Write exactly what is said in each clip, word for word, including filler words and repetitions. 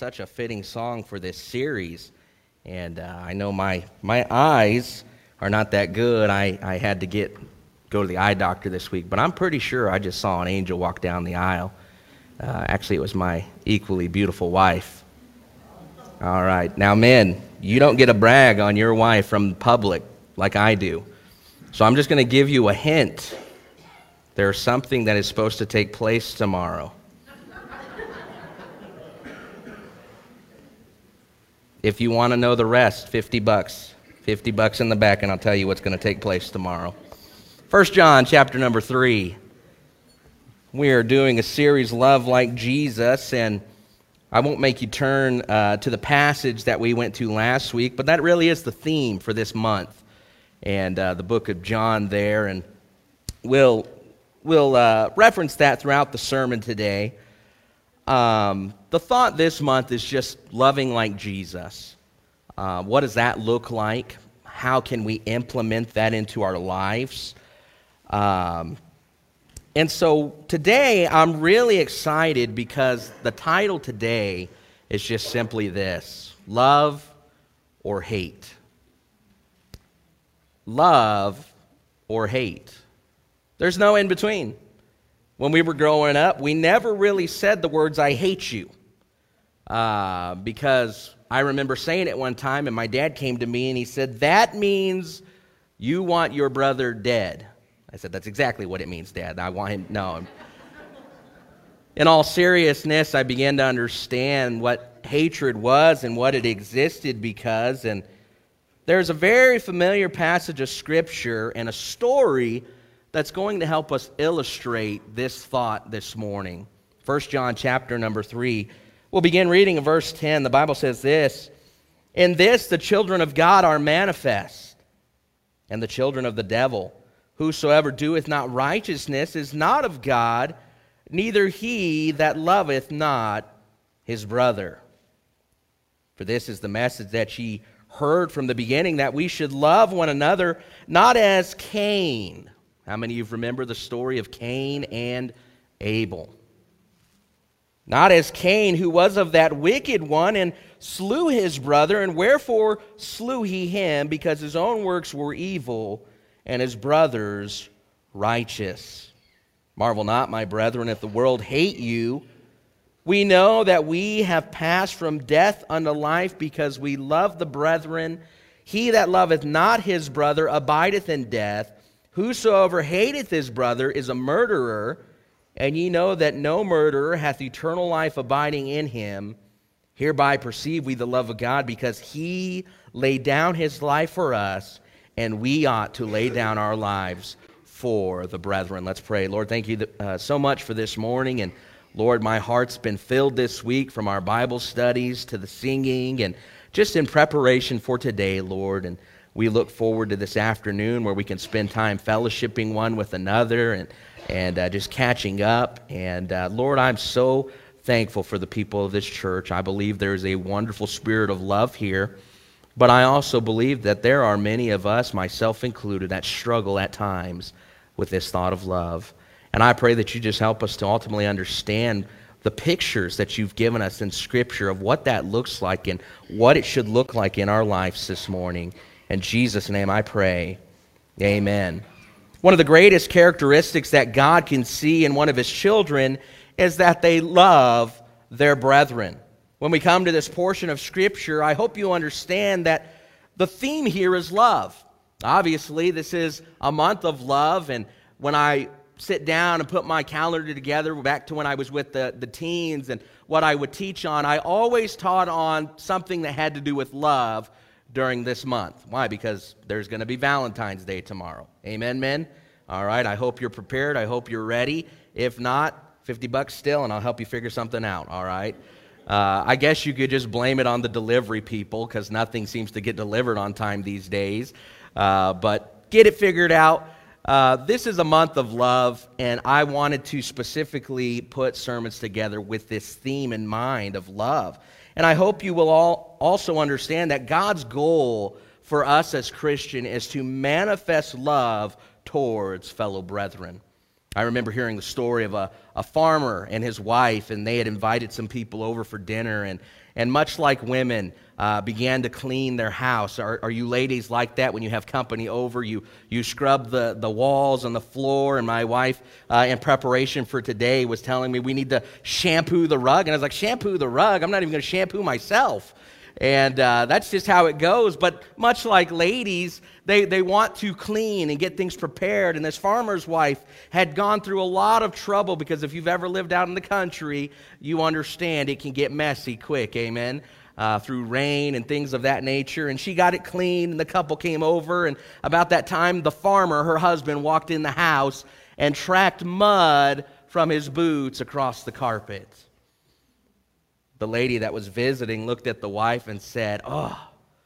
such a fitting song for this series. And uh, I know my my eyes are not that good. I, I had to get go to the eye doctor this week, but I'm pretty sure I just saw an angel walk down the aisle. Uh, actually, it was my equally beautiful wife. All right. Now, men, you don't get a brag on your wife from the public like I do. So I'm just going to give you a hint. There's something that is supposed to take place tomorrow. If you want to know the rest, fifty bucks. fifty bucks in the back, and I'll tell you what's going to take place tomorrow. First John chapter number three. We are doing a series, Love Like Jesus, and I won't make you turn uh, to the passage that we went to last week, but that really is the theme for this month, and uh, the book of John there, and we'll, we'll uh, reference that throughout the sermon today. Um, the thought this month is just loving like Jesus. Uh, what does that look like? How can we implement that into our lives? Um, and so today I'm really excited because the title today is just simply this: love or hate. Love or hate. There's no in between. When we were growing up, we never really said the words, "I hate you," uh, because I remember saying it one time, and my dad came to me and he said, "That means you want your brother dead." I said, "That's exactly what it means, Dad. I want him." No. In all seriousness, I began to understand what hatred was and what it existed because, and there's a very familiar passage of Scripture and a story that's going to help us illustrate this thought this morning. First John chapter number three. We'll begin reading in verse ten. The Bible says this: "In this the children of God are manifest, and the children of the devil. Whosoever doeth not righteousness is not of God, neither he that loveth not his brother. For this is the message that ye heard from the beginning, that we should love one another, not as Cain." How many of you remember the story of Cain and Abel? "Not as Cain, who was of that wicked one, and slew his brother. And wherefore slew he him? Because his own works were evil, and his brother's righteous. Marvel not, my brethren, if the world hate you. We know that we have passed from death unto life, because we love the brethren. He that loveth not his brother abideth in death. Whosoever hateth his brother is a murderer, and ye know that no murderer hath eternal life abiding in him. Hereby perceive we the love of God, because he laid down his life for us, and we ought to lay down our lives for the brethren." Let's pray. Lord, thank you uh, so much for this morning, and Lord, my heart's been filled this week from our Bible studies to the singing, and just in preparation for today, Lord, and we look forward to this afternoon where we can spend time fellowshipping one with another and, and uh, just catching up. And uh, Lord, I'm so thankful for the people of this church. I believe there is a wonderful spirit of love here, but I also believe that there are many of us, myself included, that struggle at times with this thought of love. And I pray that you just help us to ultimately understand the pictures that you've given us in Scripture of what that looks like and what it should look like in our lives this morning. In Jesus' name I pray, amen. One of the greatest characteristics that God can see in one of his children is that they love their brethren. When we come to this portion of Scripture, I hope you understand that the theme here is love. Obviously, this is a month of love, and when I sit down and put my calendar together back to when I was with the, the teens and what I would teach on, I always taught on something that had to do with love during this month. Why? Because there's going to be Valentine's Day tomorrow. Amen, men? All right, I hope you're prepared. I hope you're ready. If not, fifty bucks still, and I'll help you figure something out, all right? Uh, I guess you could just blame it on the delivery people, because nothing seems to get delivered on time these days. Uh, but get it figured out. Uh, this is a month of love, and I wanted to specifically put sermons together with this theme in mind of love. And I hope you will all also understand that God's goal for us as Christians is to manifest love towards fellow brethren. I remember hearing the story of a, a farmer and his wife, and they had invited some people over for dinner, and, and much like women, uh, began to clean their house. Are, are you ladies like that when you have company over? You you scrub the, the walls and the floor, and my wife, uh, in preparation for today, was telling me we need to shampoo the rug, and I was like, shampoo the rug? I'm not even going to shampoo myself. And uh, that's just how it goes. But much like ladies, they, they want to clean and get things prepared. And this farmer's wife had gone through a lot of trouble, because if you've ever lived out in the country, you understand it can get messy quick, amen, uh, through rain and things of that nature. And she got it clean, and the couple came over. And about that time, the farmer, her husband, walked in the house and tracked mud from his boots across the carpet. The lady that was visiting looked at the wife and said, "Oh,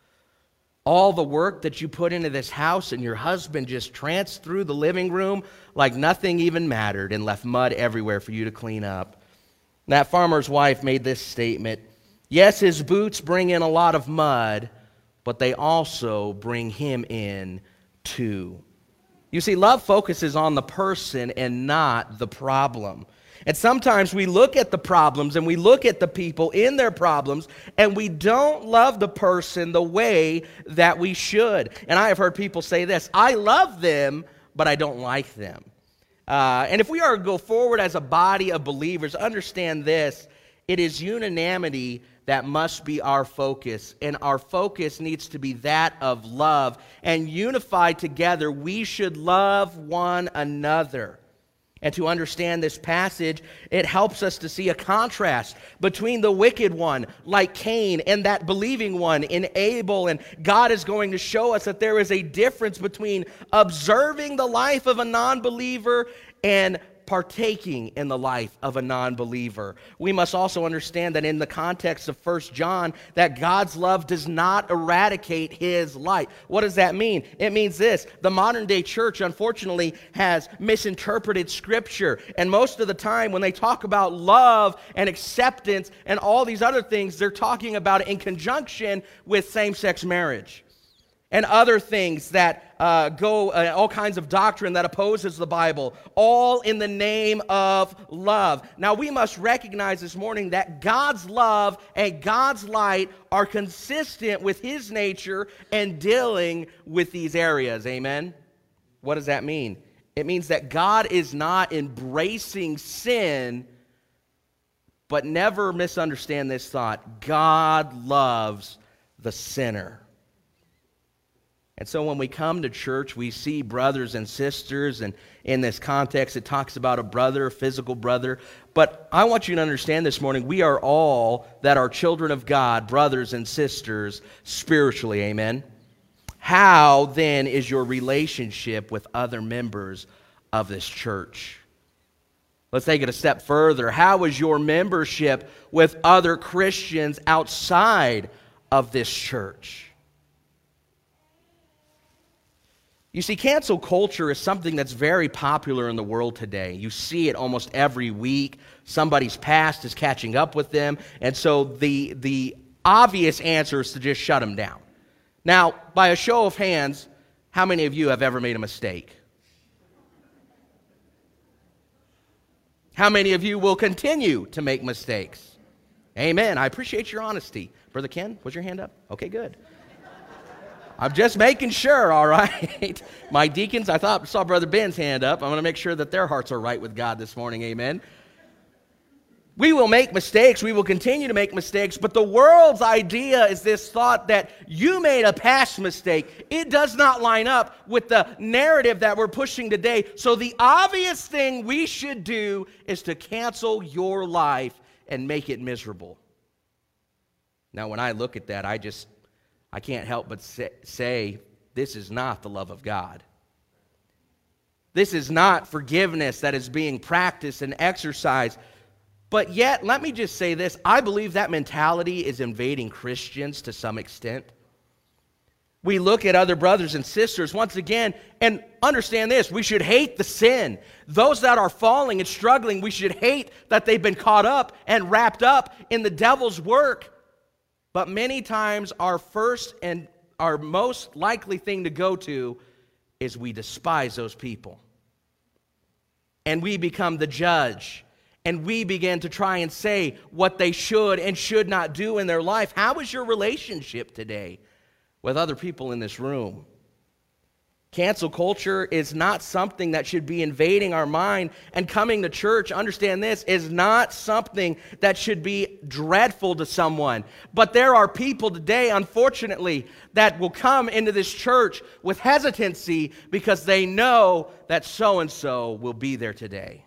all the work that you put into this house, and your husband just tranced through the living room like nothing even mattered and left mud everywhere for you to clean up." And that farmer's wife made this statement: "Yes, his boots bring in a lot of mud, but they also bring him in too." You see, love focuses on the person and not the problem. And sometimes we look at the problems and we look at the people in their problems, and we don't love the person the way that we should. And I have heard people say this: I love them, but I don't like them. Uh, and if we are to go forward as a body of believers, understand this: it is unanimity that must be our focus. And our focus needs to be that of love. And unified together, we should love one another. And to understand this passage, it helps us to see a contrast between the wicked one, like Cain, and that believing one in Abel. And God is going to show us that there is a difference between observing the life of a non-believer and partaking in the life of a non-believer. We must also understand that in the context of First John, that God's love does not eradicate his light. What does that mean? It means this: the modern day church, unfortunately, has misinterpreted Scripture. And most of the time when they talk about love and acceptance and all these other things, they're talking about it in conjunction with same-sex marriage and other things that uh, go, uh, all kinds of doctrine that opposes the Bible, all in the name of love. Now, we must recognize this morning that God's love and God's light are consistent with his nature and dealing with these areas. Amen? What does that mean? It means that God is not embracing sin, but never misunderstand this thought: God loves the sinner. And so when we come to church, we see brothers and sisters, and in this context, it talks about a brother, a physical brother. But I want you to understand this morning, we are all that are children of God, brothers and sisters, spiritually, amen? How, then, is your relationship with other members of this church? Let's take it a step further. How is your membership with other Christians outside of this church? You see, cancel culture is something that's very popular in the world today. You see it almost every week. Somebody's past is catching up with them. And so the, the obvious answer is to just shut them down. Now, by a show of hands, how many of you have ever made a mistake? How many of you will continue to make mistakes? Amen. I appreciate your honesty. Brother Ken, was your hand up? Okay, good. I'm just making sure, all right? My deacons, I thought saw Brother Ben's hand up. I'm going to make sure that their hearts are right with God this morning, amen? We will make mistakes. We will continue to make mistakes. But the world's idea is this thought that you made a past mistake. It does not line up with the narrative that we're pushing today. So the obvious thing we should do is to cancel your life and make it miserable. Now, when I look at that, I just... I can't help but say, this is not the love of God. This is not forgiveness that is being practiced and exercised. But yet, let me just say this, I believe that mentality is invading Christians to some extent. We look at other brothers and sisters once again and understand this, we should hate the sin. Those that are falling and struggling, we should hate that they've been caught up and wrapped up in the devil's work. But many times our first and our most likely thing to go to is we despise those people. and we become the judge, and we begin to try and say what they should and should not do in their life. How is your relationship today with other people in this room? Cancel culture is not something that should be invading our mind, and coming to church, understand this, is not something that should be dreadful to someone. But there are people today, unfortunately, that will come into this church with hesitancy because they know that so-and-so will be there today.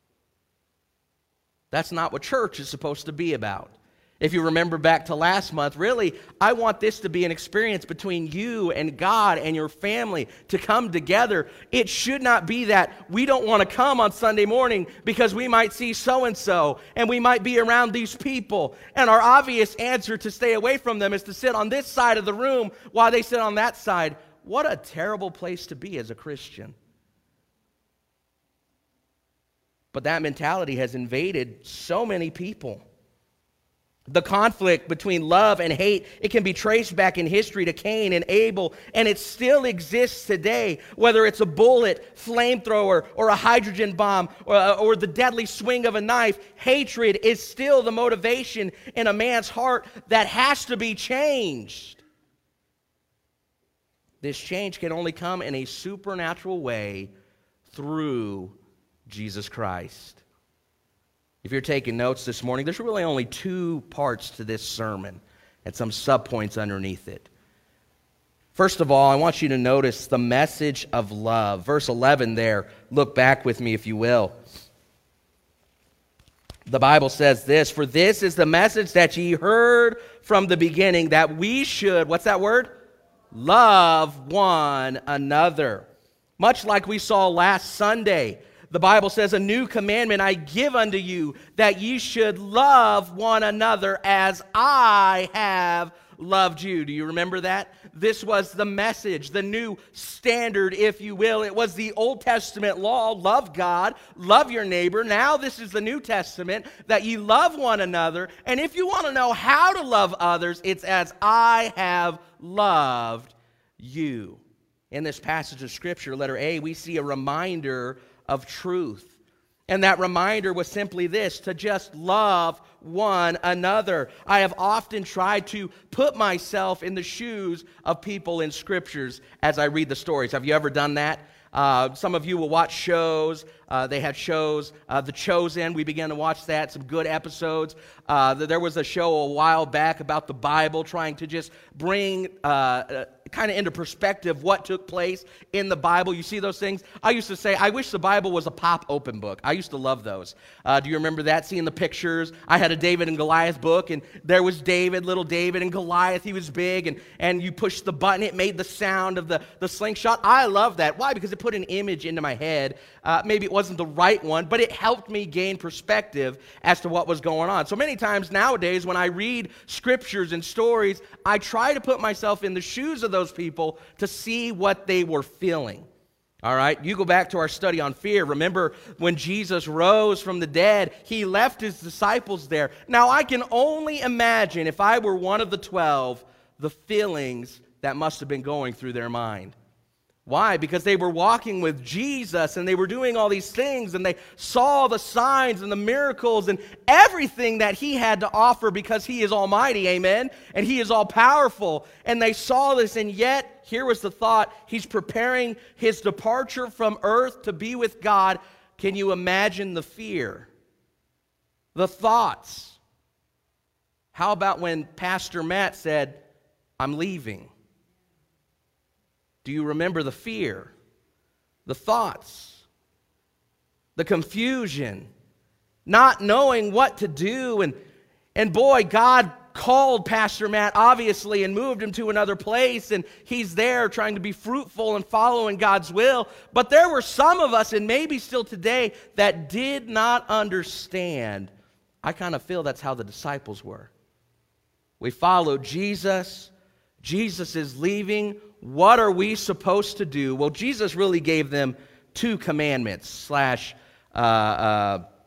That's not what church is supposed to be about. If you remember back to last month, really, I want this to be an experience between you and God and your family to come together. It should not be that we don't want to come on Sunday morning because we might see so-and-so and we might be around these people. And our obvious answer to stay away from them is to sit on this side of the room while they sit on that side. What a terrible place to be as a Christian. But that mentality has invaded so many people. The conflict between love and hate, it can be traced back in history to Cain and Abel, and it still exists today, whether it's a bullet, flamethrower, or a hydrogen bomb, or, or the deadly swing of a knife. Hatred is still the motivation in a man's heart that has to be changed. This change can only come in a supernatural way through Jesus Christ. If you're taking notes this morning, there's really only two parts to this sermon and some subpoints underneath it. First of all, I want you to notice the message of love. Verse eleven there, look back with me if you will. The Bible says this, "For this is the message that ye heard from the beginning, that we should," what's that word? "Love one another." Much like we saw last Sunday, the Bible says, "A new commandment I give unto you, that ye should love one another as I have loved you." Do you remember that? This was the message, the new standard, if you will. It was the Old Testament law, love God, love your neighbor. Now this is the New Testament, that ye love one another. And if you want to know how to love others, it's as I have loved you. In this passage of Scripture, letter A, we see a reminder of truth. And that reminder was simply this, to just love one another. I have often tried to put myself in the shoes of people in Scriptures as I read the stories. Have you ever done that? Uh, some of you will watch shows. Uh, they had shows. Uh, The Chosen, we began to watch that, some good episodes. Uh, there was a show a while back about the Bible, trying to just bring uh, uh, kind of into perspective what took place in the Bible. You see those things? I used to say, I wish the Bible was a pop open book. I used to love those. Uh, do you remember that? Seeing the pictures? I had a David and Goliath book, and there was David, little David, and Goliath. He was big, and, and you pushed the button. It made the sound of the, the slingshot. I love that. Why? Because it put an image into my head. Uh, maybe it wasn't the right one, but it helped me gain perspective as to what was going on. So many times nowadays when I read scriptures and stories, I try to put myself in the shoes of those people to see what they were feeling. All right, you go back to our study on fear. Remember when Jesus rose from the dead, he left his disciples there. Now I can only imagine, if I were one of the twelve, the feelings that must have been going through their mind. Why? Because they were walking with Jesus and they were doing all these things and they saw the signs and the miracles and everything that he had to offer, because he is almighty, amen? And he is all powerful. And they saw this, and yet, here was the thought, he's preparing his departure from earth to be with God. Can you imagine the fear? The thoughts? How about when Pastor Matt said, "I'm leaving"? Do you remember the fear, the thoughts, the confusion, not knowing what to do? And, and boy, God called Pastor Matt, obviously, and moved him to another place, and he's there trying to be fruitful and following God's will. But there were some of us, and maybe still today, that did not understand. I kind of feel that's how the disciples were. We followed Jesus. Jesus is leaving. What are we supposed to do? Well, Jesus really gave them two commandments slash uh, uh,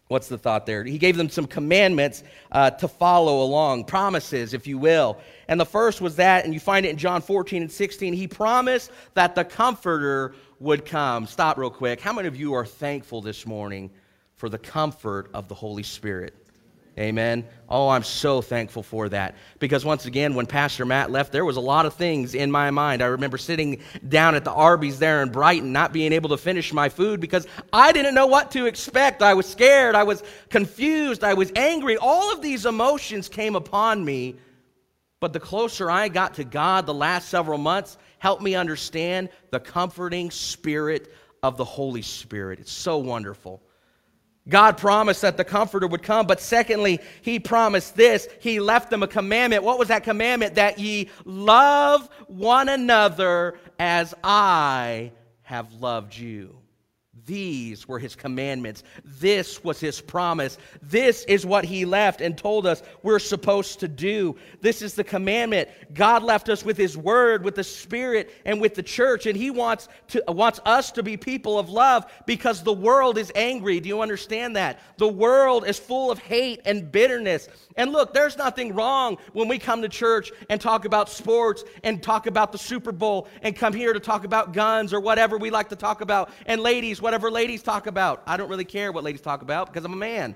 What's the thought there? He gave them some commandments uh, to follow along, promises, if you will. And the first was that, and you find it in John fourteen and sixteen, he promised that the Comforter would come. Stop real quick. How many of you are thankful this morning for the comfort of the Holy Spirit? Amen. Oh, I'm so thankful for that. Because once again, when Pastor Matt left, there was a lot of things in my mind. I remember sitting down at the Arby's there in Brighton, not being able to finish my food because I didn't know what to expect. I was scared. I was confused. I was angry. All of these emotions came upon me. But the closer I got to God the last several months helped me understand the comforting spirit of the Holy Spirit. It's so wonderful. God promised that the Comforter would come, but secondly, he promised this. He left them a commandment. What was that commandment? That ye love one another as I have loved you. These were his commandments. This was his promise. This is what he left and told us we're supposed to do. This is the commandment. God left us with his word, with the Spirit, and with the church, and he wants to wants us to be people of love because the world is angry. Do you understand that? The world is full of hate and bitterness. And look, there's nothing wrong when we come to church and talk about sports and talk about the Super Bowl and come here to talk about guns or whatever we like to talk about. And ladies, whatever ladies talk about. I don't really care what ladies talk about because I'm a man.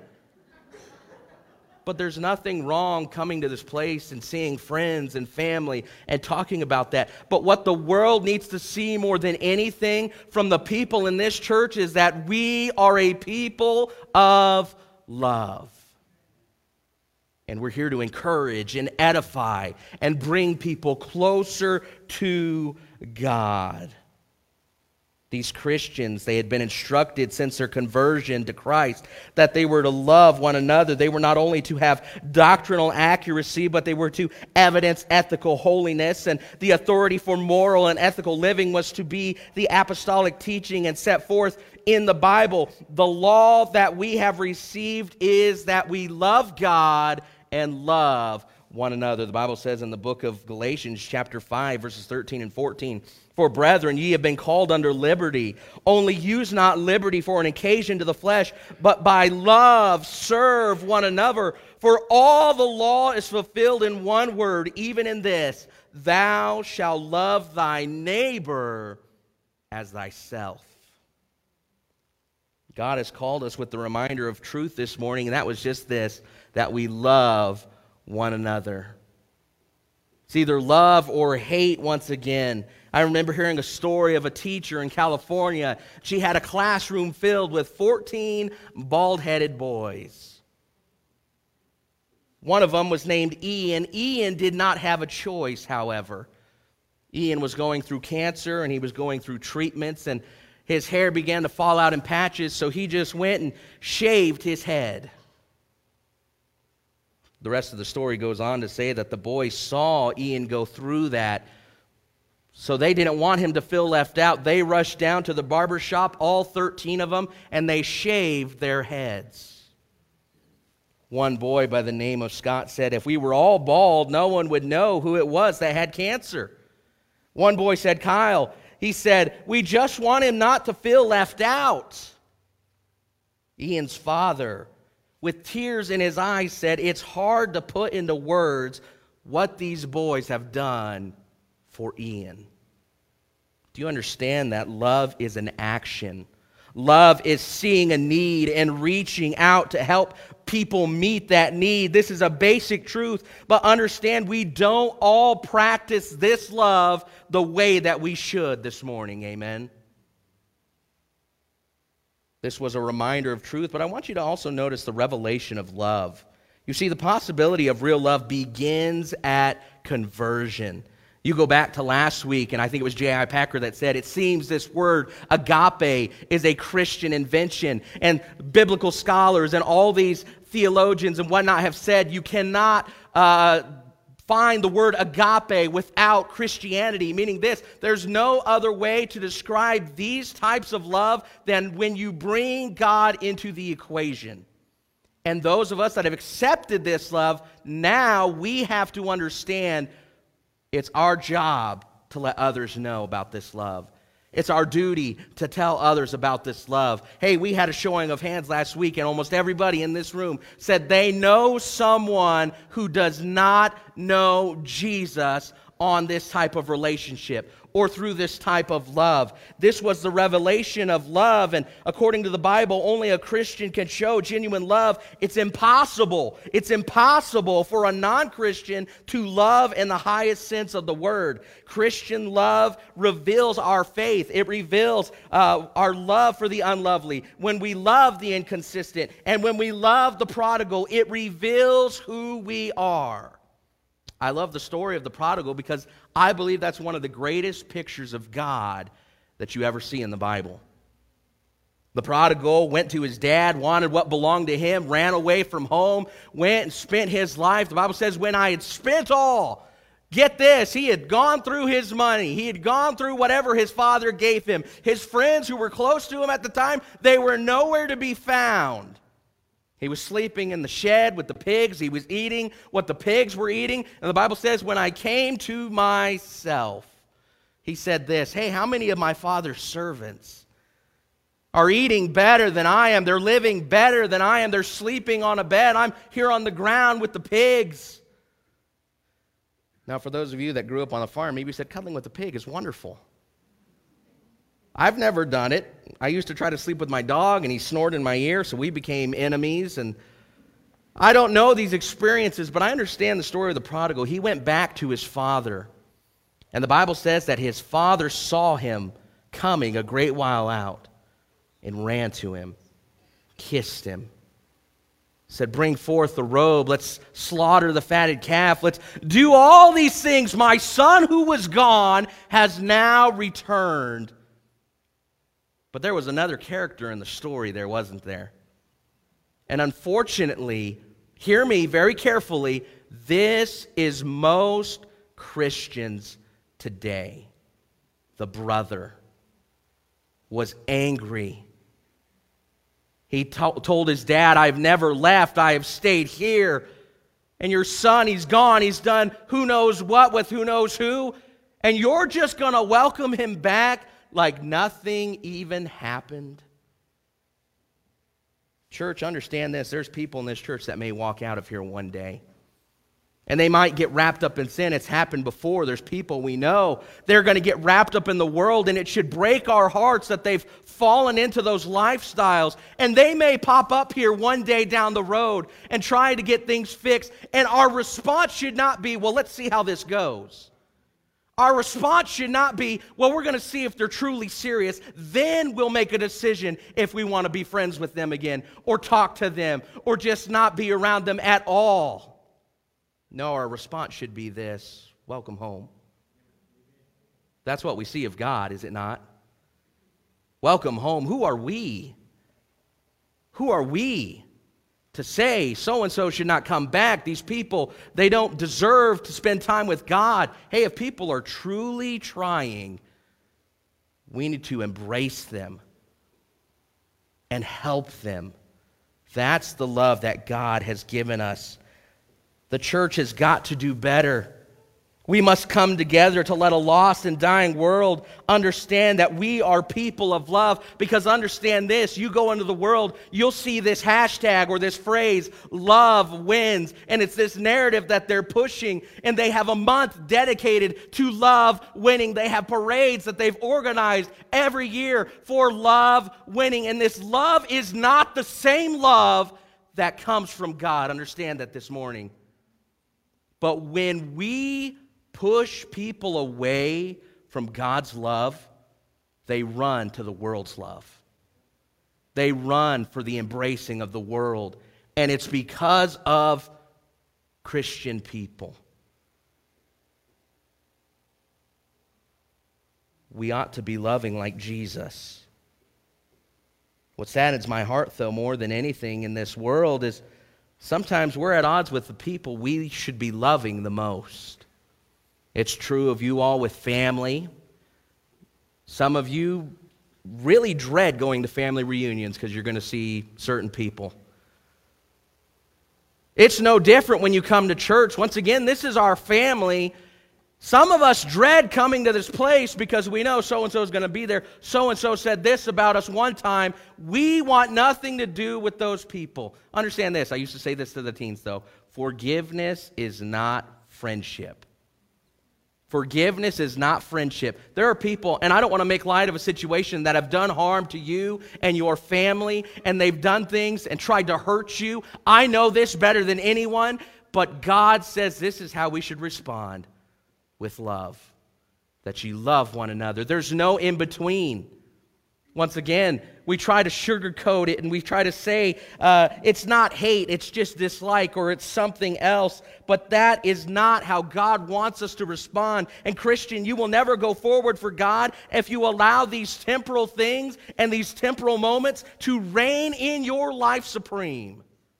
But there's nothing wrong coming to this place and seeing friends and family and talking about that. But what the world needs to see more than anything from the people in this church is that we are a people of love. And we're here to encourage and edify and bring people closer to God. These Christians, they had been instructed since their conversion to Christ that they were to love one another. They were not only to have doctrinal accuracy, but they were to evidence ethical holiness. And the authority for moral and ethical living was to be the apostolic teaching and set forth in the Bible. The law that we have received is that we love God and love one another. The Bible says in the book of Galatians chapter five, verses thirteen and fourteen, "For brethren, ye have been called under liberty. Only use not liberty for an occasion to the flesh, but by love serve one another. For all the law is fulfilled in one word, even in this, thou shalt love thy neighbor as thyself." God has called us with the reminder of truth this morning, and that was just this, that we love one another. It's either love or hate once again. I remember hearing a story of a teacher in California. She had a classroom filled with fourteen bald-headed boys. One of them was named Ian. Ian did not have a choice, however. Ian was going through cancer, and he was going through treatments, and his hair began to fall out in patches, so he just went and shaved his head. The rest of the story goes on to say that the boys saw Ian go through that, so they didn't want him to feel left out. They rushed down to the barber shop, all thirteen of them, and they shaved their heads. One boy by the name of Scott said, "If we were all bald, no one would know who it was that had cancer." One boy said, Kyle, he said, "We just want him not to feel left out." Ian's father, with tears in his eyes, said, "It's hard to put into words what these boys have done for Ian." Do you understand that love is an action? Love is seeing a need and reaching out to help people meet that need. This is a basic truth, but understand we don't all practice this love the way that we should this morning. Amen. This was a reminder of truth, but I want you to also notice the revelation of love. You see, the possibility of real love begins at conversion. You go back to last week, and I think it was J I Packer that said, it seems this word agape is a Christian invention. And biblical scholars and all these theologians and whatnot have said you cannot uh, find the word agape without Christianity, meaning this, there's no other way to describe these types of love than when you bring God into the equation. And those of us that have accepted this love, now we have to understand it's our job to let others know about this love. It's our duty to tell others about this love. Hey, we had a showing of hands last week, and almost everybody in this room said they know someone who does not know Jesus on this type of relationship or through this type of love. This was the revelation of love, and according to the Bible, only a Christian can show genuine love. It's impossible. It's impossible for a non-Christian to love in the highest sense of the word. Christian love reveals our faith. It reveals uh, our love for the unlovely. When we love the inconsistent, and when we love the prodigal, it reveals who we are. I love the story of the prodigal because I believe that's one of the greatest pictures of God that you ever see in the Bible. The prodigal went to his dad, wanted what belonged to him, ran away from home, went and spent his life. The Bible says, when I had spent all, get this, he had gone through his money. He had gone through whatever his father gave him. His friends who were close to him at the time, they were nowhere to be found. He was sleeping in the shed with the pigs. He was eating what the pigs were eating. And the Bible says, when I came to myself, he said this, hey, how many of my father's servants are eating better than I am? They're living better than I am. They're sleeping on a bed. I'm here on the ground with the pigs. Now, for those of you that grew up on a farm, maybe you said, cuddling with a pig is wonderful. I've never done it. I used to try to sleep with my dog, and he snored in my ear, so we became enemies. And I don't know these experiences, but I understand the story of the prodigal. He went back to his father, and the Bible says that his father saw him coming a great while out and ran to him, kissed him, said, bring forth the robe, let's slaughter the fatted calf, let's do all these things. My son who was gone has now returned. But there was another character in the story there, wasn't there? And unfortunately, hear me very carefully, this is most Christians today. The brother was angry. He to- told his dad, I've never left, I have stayed here. And your son, he's gone, he's done who knows what with who knows who. And you're just going to welcome him back like nothing even happened. Church, understand this. There's people in this church that may walk out of here one day, and they might get wrapped up in sin. It's happened before. There's people we know. They're going to get wrapped up in the world, and it should break our hearts that they've fallen into those lifestyles. And they may pop up here one day down the road and try to get things fixed. And our response should not be, well, let's see how this goes. Our response should not be, well, we're going to see if they're truly serious. Then we'll make a decision if we want to be friends with them again or talk to them or just not be around them at all. No, our response should be this, welcome home. That's what we see of God, is it not? Welcome home. Who are we? Who are we to say so-and-so should not come back? These people, they don't deserve to spend time with God. Hey, if people are truly trying, we need to embrace them and help them. That's the love that God has given us. The church has got to do better. We must come together to let a lost and dying world understand that we are people of love. Because understand this, you go into the world, you'll see this hashtag or this phrase, love wins. And it's this narrative that they're pushing. And they have a month dedicated to love winning. They have parades that they've organized every year for love winning. And this love is not the same love that comes from God. Understand that this morning. But when we push people away from God's love, they run to the world's love. They run for the embracing of the world. And it's because of Christian people. We ought to be loving like Jesus. What saddens my heart, though, more than anything in this world is sometimes we're at odds with the people we should be loving the most. It's true of you all with family. Some of you really dread going to family reunions because you're going to see certain people. It's no different when you come to church. Once again, this is our family. Some of us dread coming to this place because we know so-and-so is going to be there. So-and-so said this about us one time. We want nothing to do with those people. Understand this. I used to say this to the teens, though. Forgiveness is not friendship. Forgiveness is not friendship. There are people, and I don't want to make light of a situation, that have done harm to you and your family, and they've done things and tried to hurt you. I know this better than anyone, but God says this is how we should respond. With love, that you love one another. There's no in-between. Once again, we try to sugarcoat it and we try to say uh, it's not hate, it's just dislike, or it's something else. But that is not how God wants us to respond. And Christian, you will never go forward for God if you allow these temporal things and these temporal moments to reign in your life supreme.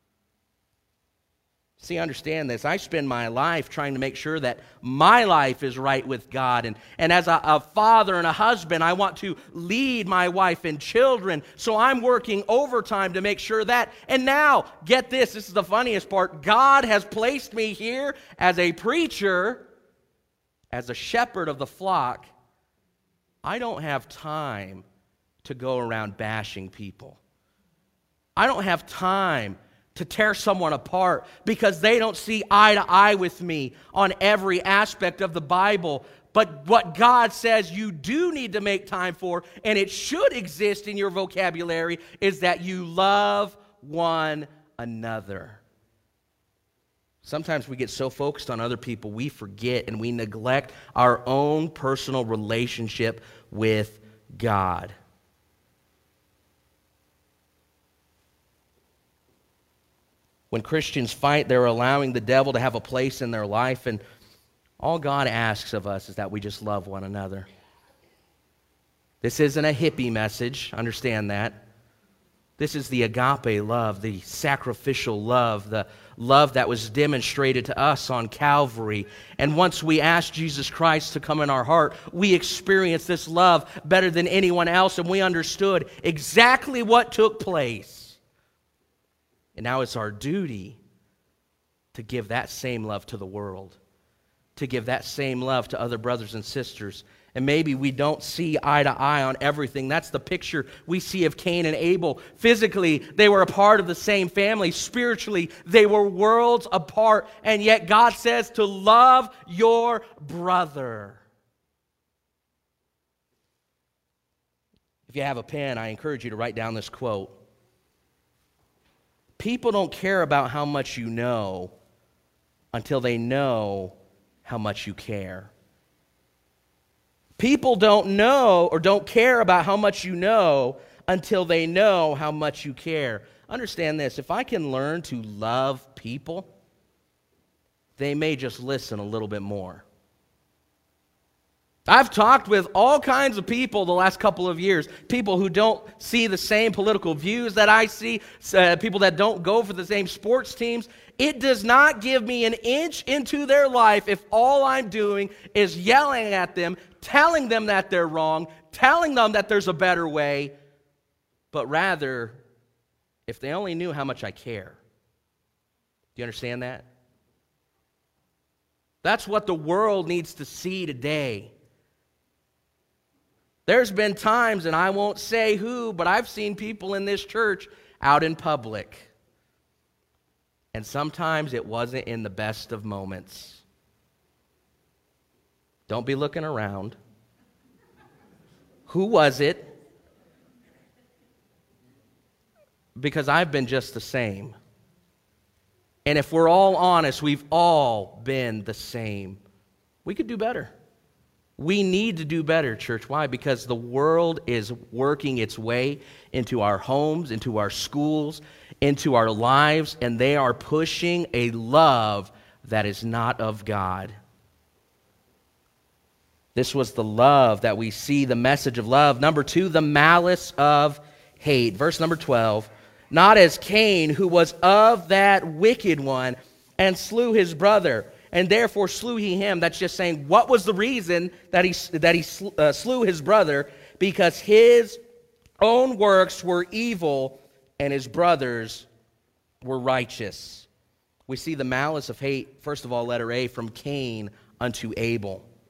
See, understand this. I spend my life trying to make sure that my life is right with God. And, and as a, a father and a husband, I want to lead my wife and children. So I'm working overtime to make sure that. And now, get this. This is the funniest part. God has placed me here as a preacher, as a shepherd of the flock. I don't have time to go around bashing people. I don't have time to tear someone apart because they don't see eye to eye with me on every aspect of the Bible. But what God says you do need to make time for, and it should exist in your vocabulary, is that you love one another. Sometimes we get so focused on other people, we forget and we neglect our own personal relationship with God. When Christians fight, they're allowing the devil to have a place in their life, and all God asks of us is that we just love one another. This isn't a hippie message, understand that. This is the agape love, the sacrificial love, the love that was demonstrated to us on Calvary. And once we ask Jesus Christ to come in our heart, we experience this love better than anyone else, and we understood exactly what took place. And now it's our duty to give that same love to the world, to give that same love to other brothers and sisters. And maybe we don't see eye to eye on everything. That's the picture we see of Cain and Abel. Physically, they were a part of the same family. Spiritually, they were worlds apart. And yet God says to love your brother. If you have a pen, I encourage you to write down this quote. People don't care about how much you know until they know how much you care. People don't know or don't care about how much you know until they know how much you care. Understand this. If I can learn to love people, they may just listen a little bit more. I've talked with all kinds of people the last couple of years, people who don't see the same political views that I see, uh, people that don't go for the same sports teams. It does not give me an inch into their life if all I'm doing is yelling at them, telling them that they're wrong, telling them that there's a better way, but rather, if they only knew how much I care. Do you understand that? That's what the world needs to see today. There's been times, and I won't say who, but I've seen people in this church out in public. And sometimes it wasn't in the best of moments. Don't be looking around. Who was it? Because I've been just the same. And if we're all honest, we've all been the same. We could do better. We need to do better, church. Why? Because the world is working its way into our homes, into our schools, into our lives, and they are pushing a love that is not of God. This was the love that we see, the message of love. Number two, the malice of hate. Verse number twelve. Not as Cain, who was of that wicked one, and slew his brother. And therefore slew he him. That's just saying, what was the reason that he, that he uh, slew his brother? Because his own works were evil and his brothers were righteous. We see the malice of hate, first of all, letter A, from Cain unto Abel.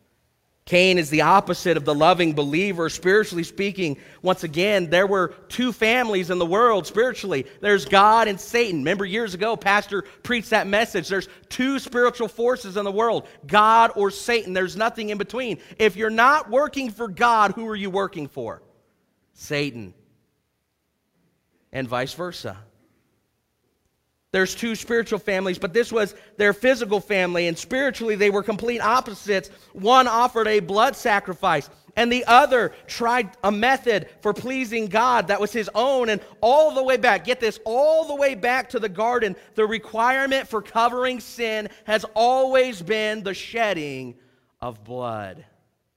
Cain is the opposite of the loving believer, spiritually speaking. Once again, there were two families in the world spiritually. There's God and Satan. Remember years ago, Pastor preached that message. There's two spiritual forces in the world, God or Satan. There's nothing in between. If you're not working for God, who are you working for? Satan. And vice versa. There's two spiritual families, but this was their physical family, and spiritually they were complete opposites. One offered a blood sacrifice, and the other tried a method for pleasing God that was his own. And all the way back, get this, all the way back to the garden, the requirement for covering sin has always been the shedding of blood.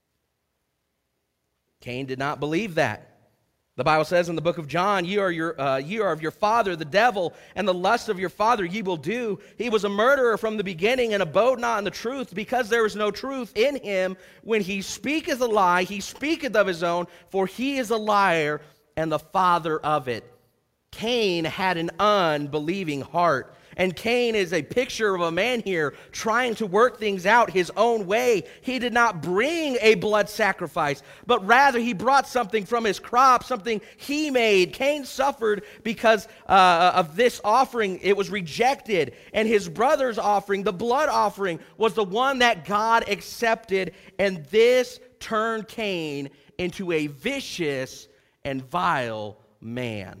Cain did not believe that. The Bible says in the book of John, "You are your, uh, you are of your father, the devil, and the lust of your father ye will do. He was a murderer from the beginning and abode not in the truth, because there is no truth in him. When he speaketh a lie, he speaketh of his own, for he is a liar and the father of it." Cain had an unbelieving heart. And Cain is a picture of a man here trying to work things out his own way. He did not bring a blood sacrifice, but rather he brought something from his crop, something he made. Cain suffered because uh, of this offering. It was rejected. And his brother's offering, the blood offering, was the one that God accepted. And this turned Cain into a vicious and vile man.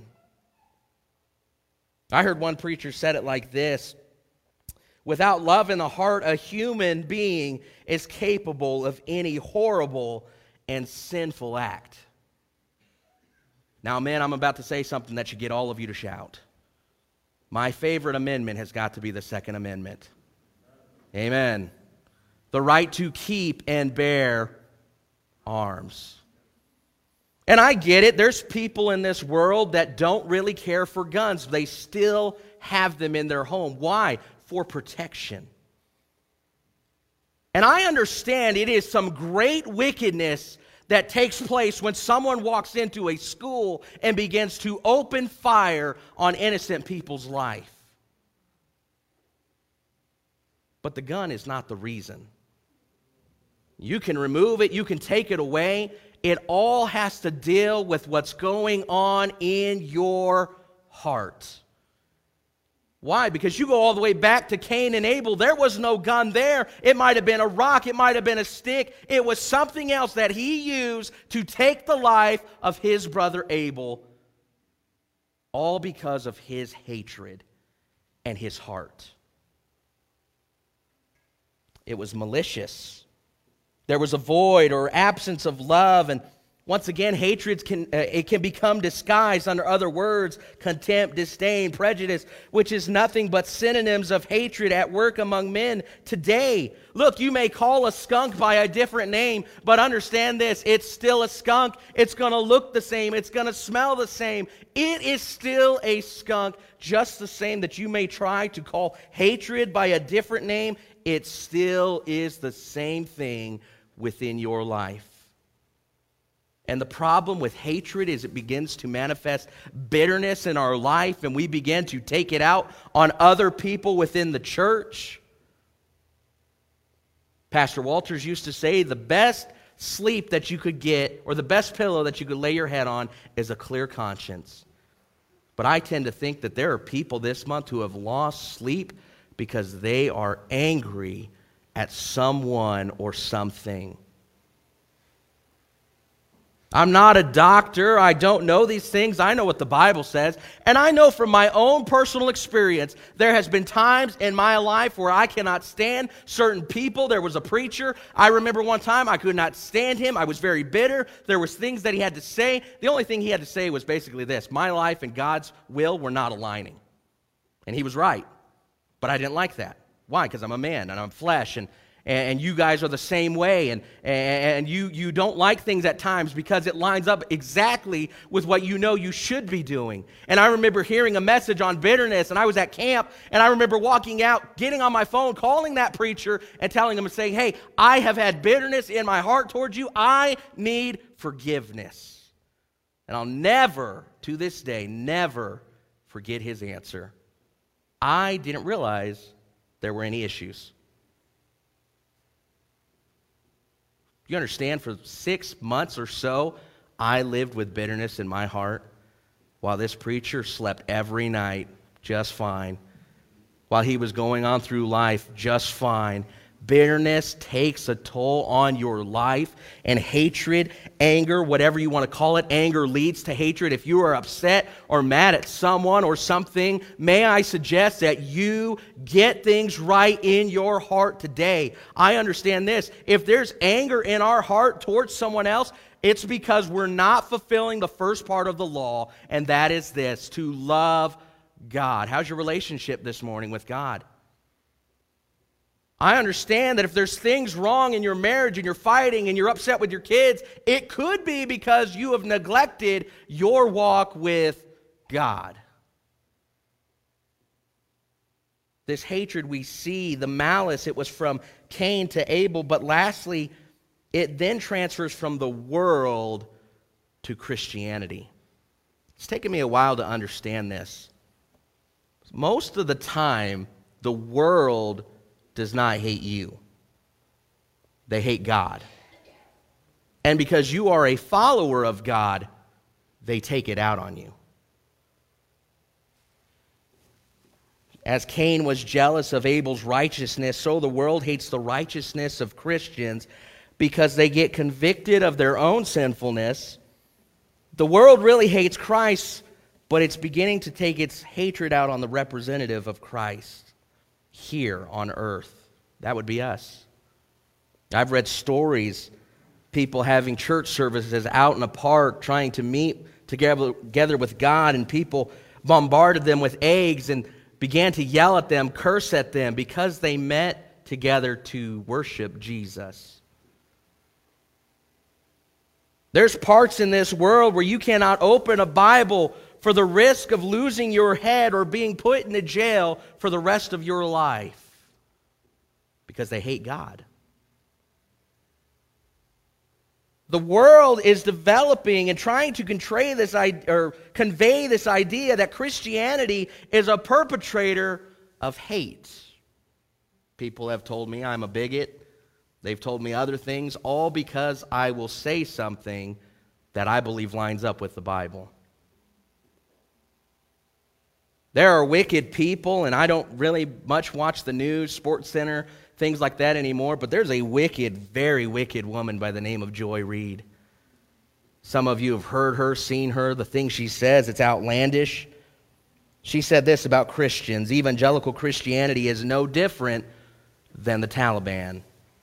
I heard one preacher said it like this: without love in the heart, a human being is capable of any horrible and sinful act. Now, man, I'm about to say something that should get all of you to shout. My favorite amendment has got to be the Second Amendment. Amen. The right to keep and bear arms. And I get it. There's people in this world that don't really care for guns. They still have them in their home. Why? For protection. And I understand it is some great wickedness that takes place when someone walks into a school and begins to open fire on innocent people's life. But the gun is not the reason. You can remove it. You can take it away. It all has to deal with what's going on in your heart. Why? Because you go all the way back to Cain and Abel. There was no gun there. It might have been a rock. It might have been a stick. It was something else that he used to take the life of his brother Abel, all because of his hatred and his heart. It was malicious. There was a void or absence of love, and once again, hatred can uh, it can become disguised under other words: contempt, disdain, prejudice, which is nothing but synonyms of hatred at work among men today. Look, you may call a skunk by a different name, but understand this: it's still a skunk. It's going to look the same. It's going to smell the same. It is still a skunk, just the same that you may try to call hatred by a different name. It still is the same thing within your life. And the problem with hatred is it begins to manifest bitterness in our life, and we begin to take it out on other people within the church. Pastor Walters used to say the best sleep that you could get, or the best pillow that you could lay your head on, is a clear conscience. But I tend to think that there are people this month who have lost sleep because they are angry at someone or something. I'm not a doctor. I don't know these things. I know what the Bible says. And I know from my own personal experience, there has been times in my life where I cannot stand certain people. There was a preacher. I remember one time I could not stand him. I was very bitter. There was things that he had to say. The only thing he had to say was basically this: my life and God's will were not aligning. And he was right. But I didn't like that. Why? Because I'm a man and I'm flesh, and and you guys are the same way, and, and you, you don't like things at times because it lines up exactly with what you know you should be doing. And I remember hearing a message on bitterness, and I was at camp, and I remember walking out, getting on my phone, calling that preacher, and telling him and saying, hey, I have had bitterness in my heart towards you. I need forgiveness. And I'll never, to this day, never forget his answer. I didn't realize there were any issues. you understand, for six months or so, I lived with bitterness in my heart while this preacher slept every night just fine, while he was going on through life just fine. Bitterness takes a toll on your life, and hatred, anger, whatever you want to call it, anger leads to hatred. If you are upset or mad at someone or something, may I suggest that you get things right in your heart today. I understand this. If there's anger in our heart towards someone else, it's because we're not fulfilling the first part of the law, and that is this, to love God. How's your relationship this morning with God? I understand that if there's things wrong in your marriage and you're fighting and you're upset with your kids, it could be because you have neglected your walk with God. This hatred we see, the malice, it was from Cain to Abel, but lastly, it then transfers from the world to Christianity. It's taken me a while to understand this. Most of the time, the world does not hate you. They hate God. And because you are a follower of God, they take it out on you. As Cain was jealous of Abel's righteousness, so the world hates the righteousness of Christians because they get convicted of their own sinfulness. The world really hates Christ, but it's beginning to take its hatred out on the representative of Christ here on earth. That would be us. I've read stories, people having church services out in a park trying to meet together, together with God, and people bombarded them with eggs and began to yell at them, curse at them, because they met together to worship Jesus. There's parts in this world where you cannot open a Bible for the risk of losing your head or being put into jail for the rest of your life because they hate God. The world is developing and trying to convey this, or convey this idea that Christianity is a perpetrator of hate. People have told me I'm a bigot. They've told me other things, all because I will say something that I believe lines up with the Bible. There are wicked people, and I don't really much watch the news, Sports Center, things like that anymore, but there's a wicked, very wicked woman by the name of Joy Reid. Some of you have heard her, seen her, the things she says, it's outlandish. She said this about Christians: evangelical Christianity is no different than the Taliban.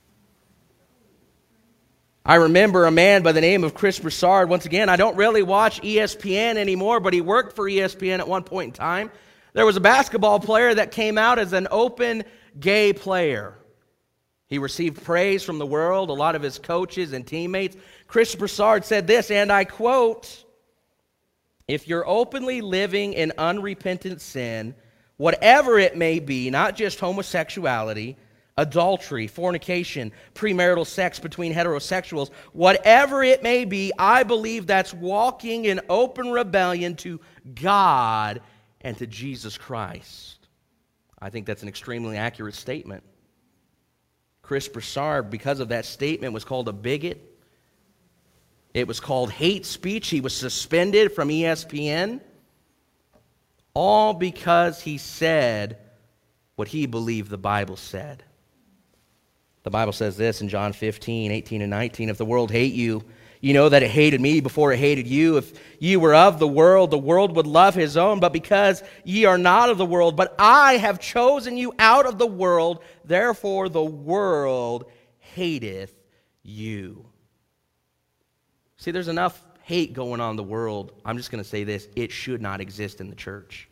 I remember a man by the name of Chris Broussard. Once again, I don't really watch E S P N anymore, but he worked for E S P N at one point in time. There was a basketball player that came out as an open gay player. He received praise from the world, a lot of his coaches and teammates. Chris Broussard said this, and I quote, "If you're openly living in unrepentant sin, whatever it may be, not just homosexuality, adultery, fornication, premarital sex between heterosexuals, whatever it may be, I believe that's walking in open rebellion to God and to Jesus Christ." I think that's an extremely accurate statement. Chris Broussard, because of that statement, was called a bigot. It was called hate speech. He was suspended from E S P N, all because he said what he believed the Bible said. The Bible says this in John fifteen, eighteen and nineteen, "If the world hate you, you know that it hated me before it hated you. If ye were of the world, the world would love his own. But because ye are not of the world, but I have chosen you out of the world, therefore the world hateth you." See, there's enough hate going on in the world. I'm just going to say this: it should not exist in the church.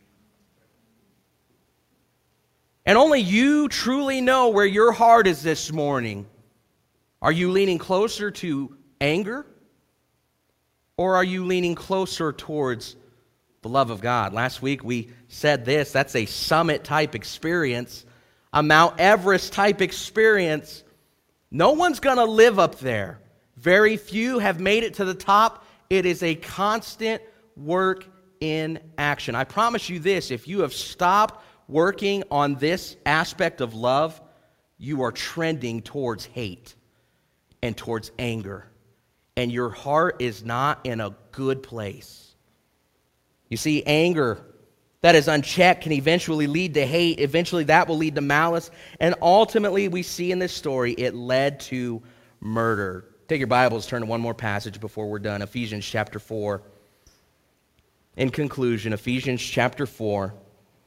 And only you truly know where your heart is this morning. Are you leaning closer to anger? Or are you leaning closer towards the love of God? Last week we said this: that's a summit type experience, a Mount Everest type experience. No one's going to live up there. Very few have made it to the top. It is a constant work in action. I promise you this: if you have stopped working on this aspect of love, you are trending towards hate. and towards anger. And your heart is not in a good place. You see, anger that is unchecked can eventually lead to hate. Eventually that will lead to malice. And ultimately, we see in this story, it led to murder. Take your Bibles, turn to one more passage before we're done. Ephesians chapter four. In conclusion, Ephesians chapter four.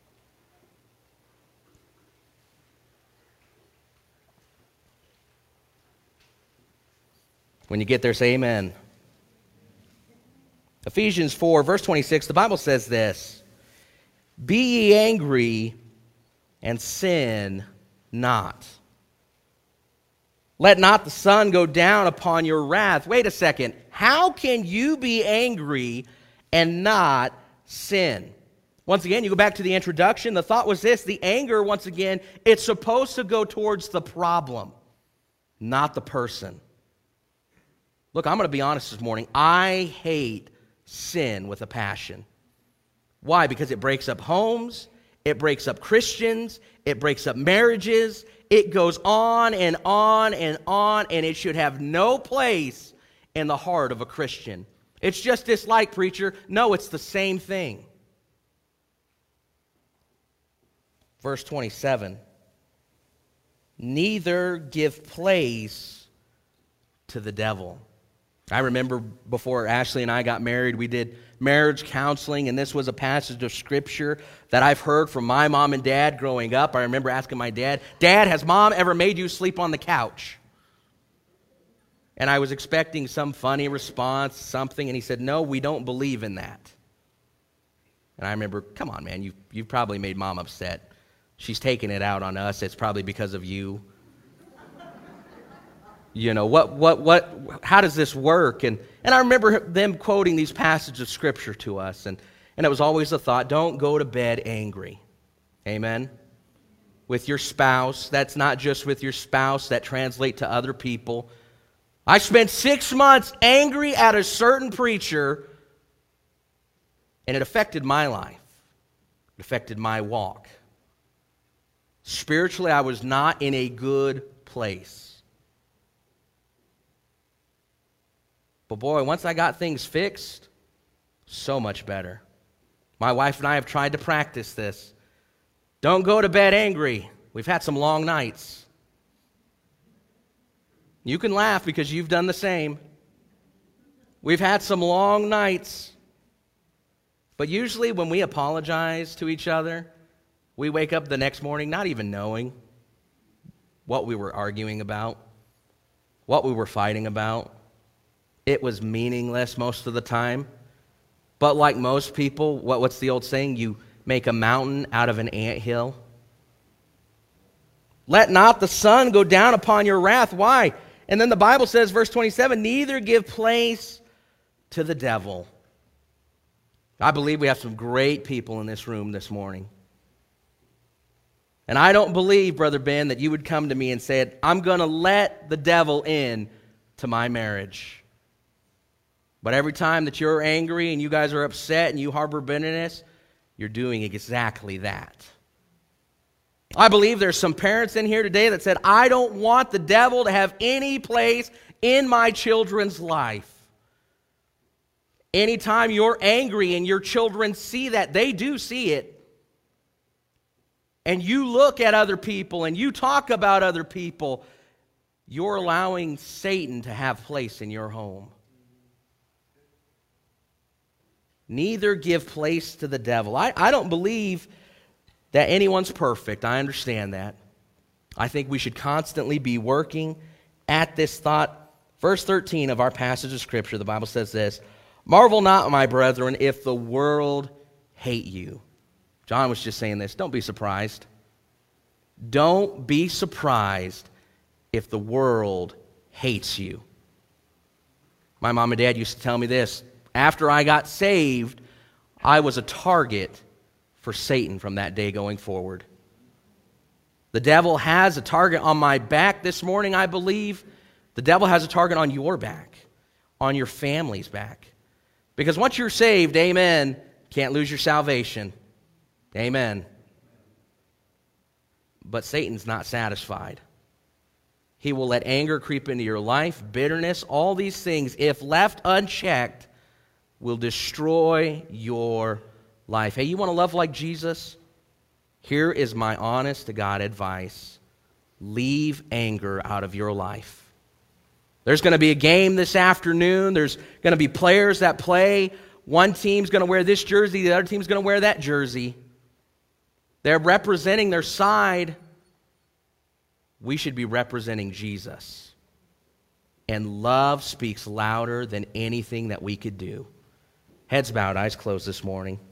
When you get there, say amen. Ephesians four, verse twenty-six, the Bible says this: Be ye angry and sin not. Let not the sun go down upon your wrath. Wait a second. How can you be angry and not sin? Once again, you go back to the introduction. The thought was this: the anger, once again, it's supposed to go towards the problem, not the person. Look, I'm going to be honest this morning. I hate sin with a passion. Why? Because it breaks up homes, it breaks up Christians, it breaks up marriages. It goes on and on and on, and it should have no place in the heart of a Christian. It's just dislike, preacher. No, it's the same thing. Verse twenty-seven. Neither give place to the devil. I remember before Ashley and I got married, we did marriage counseling, and this was a passage of Scripture that I've heard from my mom and dad growing up. I remember asking my dad, Dad, has Mom ever made you sleep on the couch? And I was expecting some funny response, something, and he said, no, we don't believe in that. And I remember, come on, man, you, you've probably made Mom upset. She's taking it out on us. It's probably because of you. You know, what, what, what, how does this work? And, and I remember them quoting these passages of Scripture to us, and, and it was always the thought, don't go to bed angry. Amen? With your spouse. That's not just with your spouse. That translates to other people. I spent six months angry at a certain preacher, and it affected my life. It affected my walk. Spiritually, I was not in a good place. But boy, once I got things fixed, so much better. My wife and I have tried to practice this. Don't go to bed angry. We've had some long nights. You can laugh because you've done the same. We've had some long nights. But usually when we apologize to each other, we wake up the next morning not even knowing what we were arguing about, what we were fighting about. It was meaningless most of the time. But like most people, what, what's the old saying? You make a mountain out of an anthill. Let not the sun go down upon your wrath. Why? And then the Bible says, verse twenty-seven, neither give place to the devil. I believe we have some great people in this room this morning. And I don't believe, Brother Ben, that you would come to me and say, I'm going to let the devil in to my marriage. But every time that you're angry and you guys are upset and you harbor bitterness, you're doing exactly that. I believe there's some parents in here today that said, I don't want the devil to have any place in my children's life. Anytime you're angry and your children see that, they do see it. And you look at other people and you talk about other people, you're allowing Satan to have place in your home. Neither give place to the devil. I, I don't believe that anyone's perfect. I understand that. I think we should constantly be working at this thought. Verse thirteen of our passage of Scripture, the Bible says this, marvel not, my brethren, if the world hate you. John was just saying this. Don't be surprised. Don't be surprised if the world hates you. My mom and dad used to tell me this. After I got saved, I was a target for Satan from that day going forward. The devil has a target on my back this morning, I believe. The devil has a target on your back, on your family's back. Because once you're saved, amen, can't lose your salvation. Amen. But Satan's not satisfied. He will let anger creep into your life, bitterness, all these things, if left unchecked, will destroy your life. Hey, you want to love like Jesus? Here is my honest to God advice. Leave anger out of your life. There's going to be a game this afternoon. There's going to be players that play. One team's going to wear this jersey. The other team's going to wear that jersey. They're representing their side. We should be representing Jesus. And love speaks louder than anything that we could do. Heads bowed, eyes closed this morning.